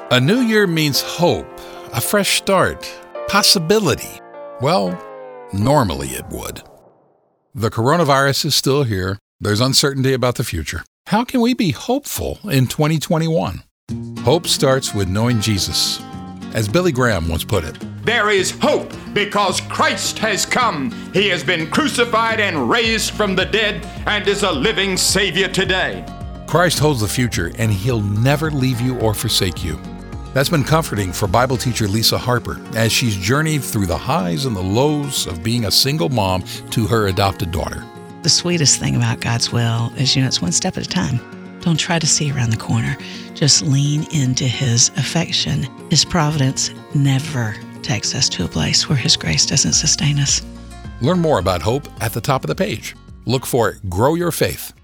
A new year means hope, a fresh start, possibility. Well, normally it would. The coronavirus is still here. There's uncertainty about the future. How can we be hopeful in 2021? Hope starts with knowing Jesus. As Billy Graham once put it, there is hope because Christ has come. He has been crucified and raised from the dead and is a living Savior today. Christ holds the future, and He'll never leave you or forsake you. That's been comforting for Bible teacher Lisa Harper as she's journeyed through the highs and the lows of being a single mom to her adopted daughter. The sweetest thing about God's will is, it's one step at a time. Don't try to see around the corner. Just lean into His affection. His providence never takes us to a place where His grace doesn't sustain us. Learn more about hope at the top of the page. Look for Grow Your Faith.